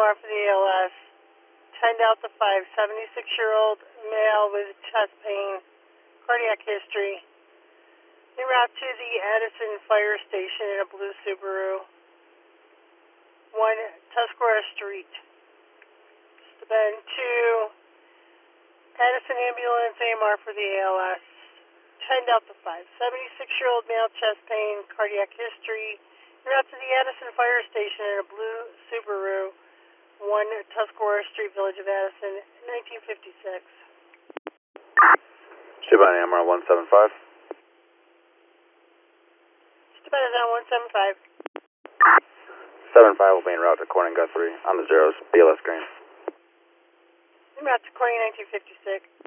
AMR for the ALS. 10 Delta 5, 76-year-old male with chest pain, cardiac history. En route to the Addison Fire Station in a blue Subaru. 1 Tuscarora Street. Then 2 Addison Ambulance AMR for the ALS. 10 Delta 5, 76-year-old male chest pain, cardiac history. En route to the Addison Fire Station in a blue Subaru. 1 Tuscarora Street, Village of Addison, 1956. Steuben AMR 175. Steuben is on 175. 75 will be en route to Corning Guthrie on the zeros, BLS green. En route to Corning, 1956.